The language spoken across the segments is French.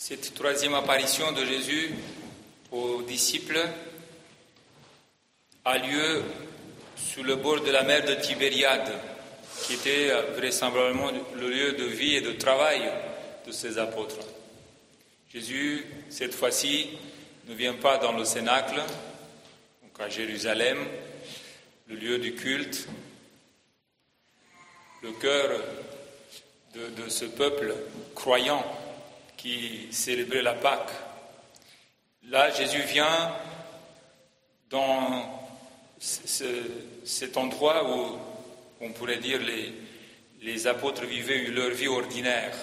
Cette troisième apparition de Jésus aux disciples a lieu sur le bord de la mer de Tibériade, qui était vraisemblablement le lieu de vie et de travail de ces apôtres. Jésus, cette fois-ci, ne vient pas dans le Cénacle, donc à Jérusalem, le lieu du culte, le cœur de ce peuple croyant qui célébrait la Pâque. Là, Jésus vient dans cet endroit où, on pourrait dire, les apôtres vivaient leur vie ordinaire.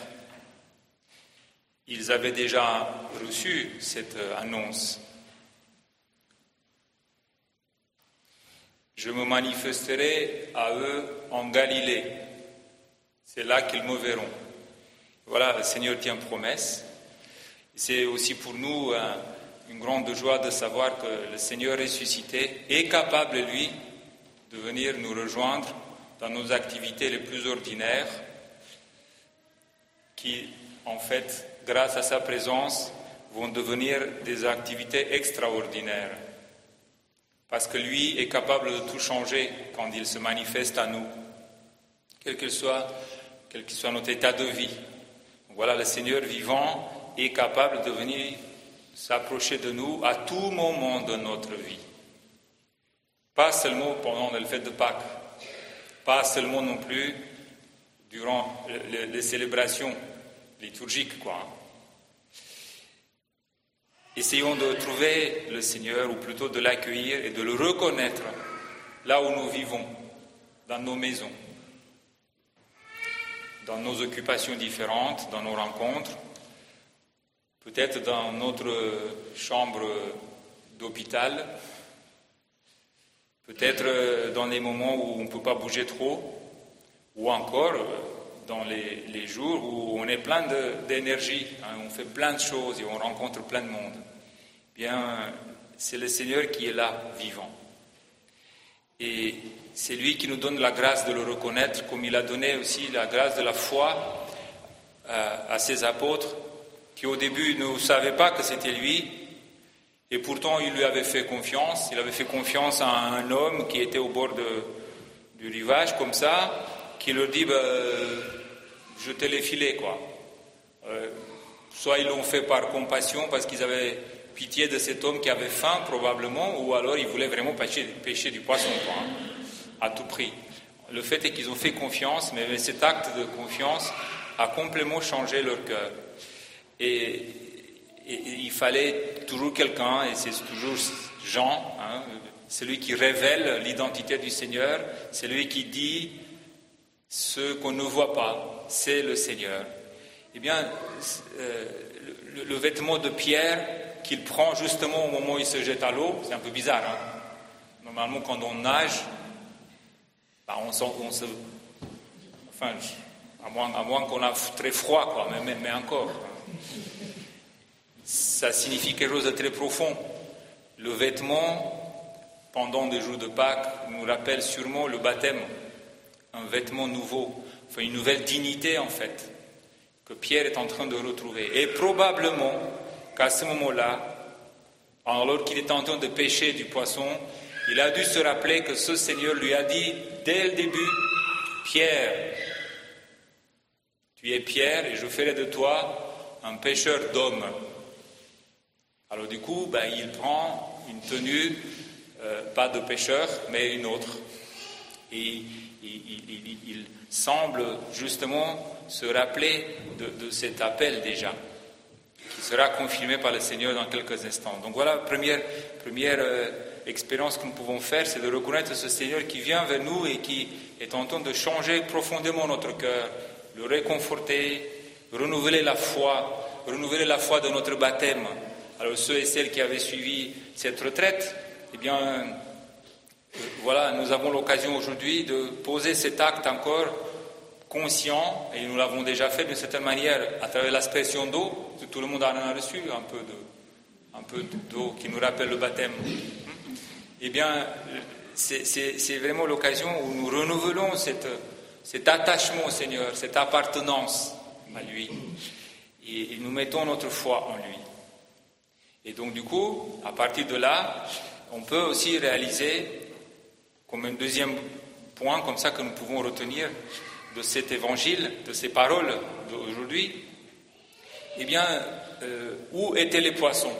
Ils avaient déjà reçu cette annonce. Je me manifesterai à eux en Galilée. C'est là qu'ils me verront. Voilà, le Seigneur tient promesse. C'est aussi pour nous une grande joie de savoir que le Seigneur ressuscité est capable, lui, de venir nous rejoindre dans nos activités les plus ordinaires, qui, en fait, grâce à sa présence, vont devenir des activités extraordinaires. Parce que lui est capable de tout changer quand il se manifeste à nous, quel que soit notre état de vie. Voilà, le Seigneur vivant est capable de venir s'approcher de nous à tout moment de notre vie. Pas seulement pendant les fêtes de Pâques, pas seulement non plus durant les célébrations liturgiques, Essayons de trouver le Seigneur, ou plutôt de l'accueillir et de le reconnaître là où nous vivons, dans nos maisons, dans nos occupations différentes, dans nos rencontres, peut-être dans notre chambre d'hôpital, peut-être dans les moments où on ne peut pas bouger trop, ou encore dans les jours où on est plein d'énergie, on fait plein de choses et on rencontre plein de monde. Bien, c'est le Seigneur qui est là, vivant. Et c'est lui qui nous donne la grâce de le reconnaître, comme il a donné aussi la grâce de la foi à ses apôtres, qui au début ne savaient pas que c'était lui, et pourtant il lui avait fait confiance. Il avait fait confiance à un homme qui était au bord du rivage, comme ça, qui leur dit jetez les filets, Soit ils l'ont fait par compassion, parce qu'ils avaient pitié de cet homme qui avait faim, probablement, ou alors ils voulaient vraiment pêcher du poisson, à tout prix. Le fait est qu'ils ont fait confiance, mais cet acte de confiance a complètement changé leur cœur. Et il fallait toujours quelqu'un, et c'est toujours Jean, celui qui révèle l'identité du Seigneur, celui qui dit ce qu'on ne voit pas, c'est le Seigneur. Eh bien, le vêtement de Pierre qu'il prend justement au moment où il se jette à l'eau, c'est un peu bizarre. Normalement, quand on nage, à moins qu'on a très froid, mais encore. Ça signifie quelque chose de très profond. Le vêtement, pendant des jours de Pâques, nous rappelle sûrement le baptême, un vêtement nouveau, une nouvelle dignité en fait, que Pierre est en train de retrouver. Et probablement qu'à ce moment-là, alors qu'il est en train de pêcher du poisson, il a dû se rappeler que ce Seigneur lui a dit dès le début, Pierre, tu es Pierre et je ferai de toi un pêcheur d'hommes. Alors du coup, il prend une tenue, pas de pêcheur, mais une autre. Et il semble justement se rappeler de cet appel déjà, qui sera confirmé par le Seigneur dans quelques instants. Donc voilà, première expérience que nous pouvons faire, c'est de reconnaître ce Seigneur qui vient vers nous et qui est en train de changer profondément notre cœur, le réconforter, renouveler la foi de notre baptême. Alors ceux et celles qui avaient suivi cette retraite, voilà, nous avons l'occasion aujourd'hui de poser cet acte encore conscient, et nous l'avons déjà fait d'une certaine manière à travers l'aspersion d'eau, que tout le monde en a reçu un peu d'eau qui nous rappelle le baptême. C'est vraiment l'occasion où nous renouvelons cet attachement au Seigneur, cette appartenance à lui. et nous mettons notre foi en lui. Et donc du coup, à partir de là, on peut aussi réaliser, comme un deuxième point comme ça que nous pouvons retenir de cet évangile, de ces paroles d'aujourd'hui, eh bien, où étaient les poissons?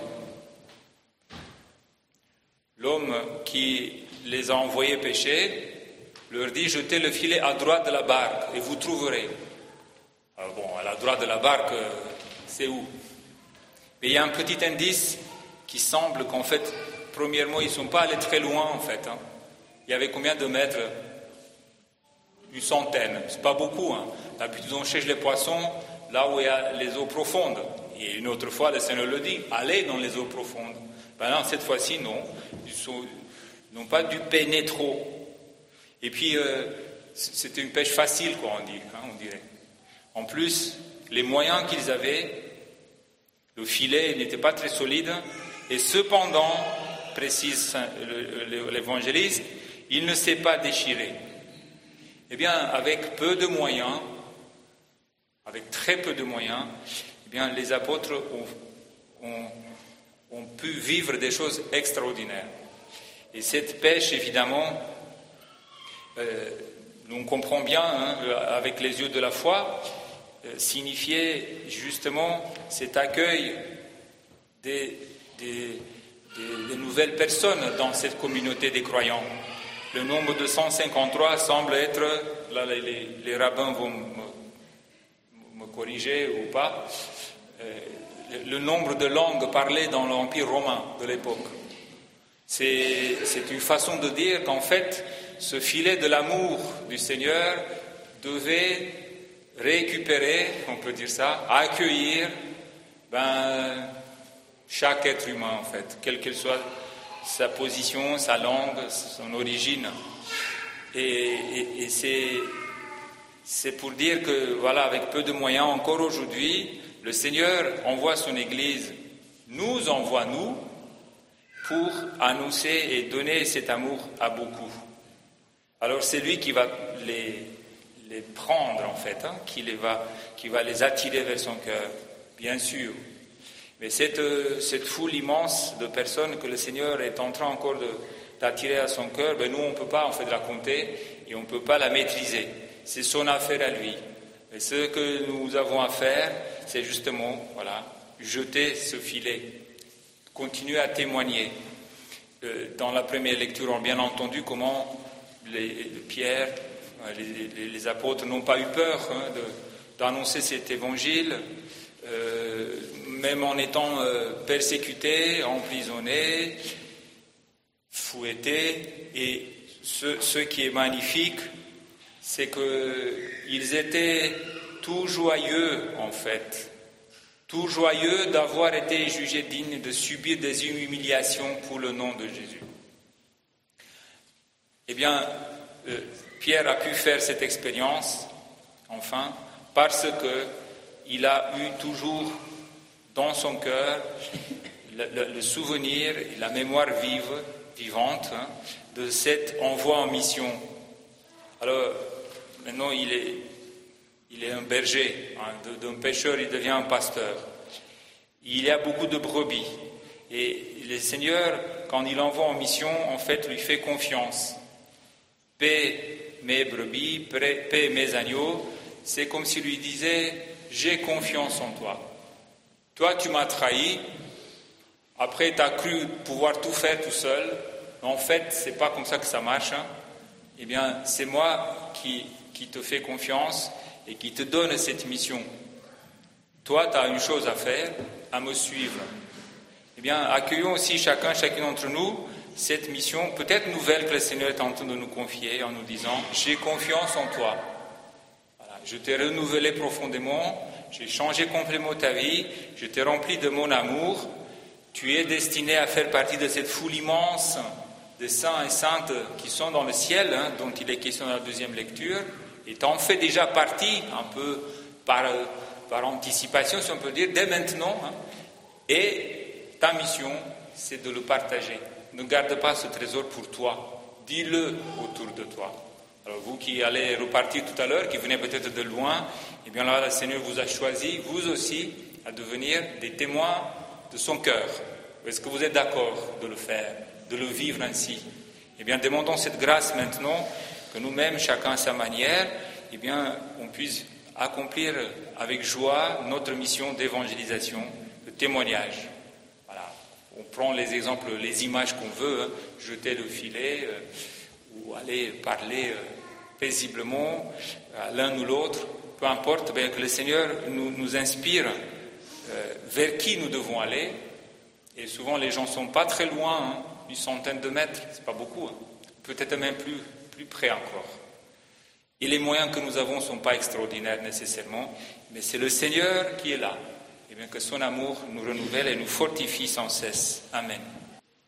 L'homme qui les a envoyés pêcher leur dit: jetez le filet à droite de la barque et vous trouverez. Alors bon, à la droite de la barque, c'est où? Mais il y a un petit indice qui semble qu'en fait, premièrement, ils ne sont pas allés très loin en fait. Il y avait combien de mètres? Une centaine, c'est pas beaucoup. D'habitude, on cherche les poissons là où il y a les eaux profondes. Et une autre fois, le Seigneur le dit: allez dans les eaux profondes. Ben non, cette fois-ci, non. Ils n'ont pas dû peiner trop. Et puis, c'était une pêche facile, quoi, on dirait. En plus, les moyens qu'ils avaient, le filet n'était pas très solide, et cependant, précise l'évangéliste, il ne s'est pas déchiré. Eh bien, avec peu de moyens, avec très peu de moyens, eh bien, les apôtres ont pu vivre des choses extraordinaires. Et cette pêche, évidemment, on comprend bien, avec les yeux de la foi, signifiait justement cet accueil des nouvelles personnes dans cette communauté des croyants. Le nombre de 153 semble être, là les rabbins vont me corriger ou pas, le nombre de langues parlées dans l'Empire romain de l'époque. C'est une façon de dire qu'en fait, ce filet de l'amour du Seigneur devait récupérer, on peut dire ça, accueillir chaque être humain en fait, quelle qu'elle soit sa position, sa langue, son origine. Et c'est pour dire que voilà, avec peu de moyens, encore aujourd'hui, le Seigneur envoie son Église, nous envoie nous, pour annoncer et donner cet amour à beaucoup. Alors c'est lui qui va les prendre en fait, qui va les attirer vers son cœur, bien sûr. Mais cette foule immense de personnes que le Seigneur est en train encore d'attirer à son cœur, nous on ne peut pas en fait la compter et on ne peut pas la maîtriser. C'est son affaire à lui. Et ce que nous avons à faire, c'est justement, jeter ce filet, continuer à témoigner. Dans la première lecture, on a bien entendu comment Pierre, les apôtres n'ont pas eu peur d'annoncer cet évangile, même en étant persécutés, emprisonnés, fouettés. Et ce qui est magnifique, c'est qu'ils étaient tout joyeux en fait, tout joyeux d'avoir été jugés dignes de subir des humiliations pour le nom de Jésus. Eh bien, Pierre a pu faire cette expérience, enfin, parce qu'il a eu toujours dans son cœur le souvenir et la mémoire vivante de cet envoi en mission. Alors, maintenant, il est un berger, d'un pêcheur, il devient un pasteur. Il y a beaucoup de brebis. Et le Seigneur, quand il envoie en mission, en fait, lui fait confiance. Paie mes brebis, paie mes agneaux. C'est comme s'il lui disait: j'ai confiance en toi. Toi, tu m'as trahi. Après, tu as cru pouvoir tout faire tout seul. Mais en fait, c'est pas comme ça que ça marche. Eh bien, c'est moi qui te fais confiance et qui te donne cette mission. Toi, tu as une chose à faire, à me suivre. Eh bien, accueillons aussi chacune d'entre nous, cette mission peut-être nouvelle que le Seigneur est en train de nous confier en nous disant: j'ai confiance en toi. Voilà, je t'ai renouvelé profondément, j'ai changé complètement ta vie, je t'ai rempli de mon amour. Tu es destiné à faire partie de cette foule immense de saints et saintes qui sont dans le ciel, dont il est question dans la deuxième lecture. Et tu en fais déjà partie, un peu par anticipation, si on peut dire, dès maintenant. Et ta mission, c'est de le partager. Ne garde pas ce trésor pour toi. Dis-le autour de toi. Alors vous qui allez repartir tout à l'heure, qui venez peut-être de loin, eh bien là, le Seigneur vous a choisi, vous aussi, à devenir des témoins de son cœur. Est-ce que vous êtes d'accord de le faire, de le vivre ainsi? Eh bien, demandons cette grâce maintenant, que nous-mêmes, chacun à sa manière, eh bien, on puisse accomplir avec joie notre mission d'évangélisation, de témoignage. Voilà. On prend les exemples, les images qu'on veut, jeter le filet ou aller parler paisiblement à l'un ou l'autre, peu importe, bien que le Seigneur nous inspire vers qui nous devons aller. Et souvent, les gens ne sont pas très loin, une centaine de mètres, c'est pas beaucoup, peut-être même plus près encore. Et les moyens que nous avons ne sont pas extraordinaires nécessairement, mais c'est le Seigneur qui est là. Et bien que son amour nous renouvelle et nous fortifie sans cesse. Amen.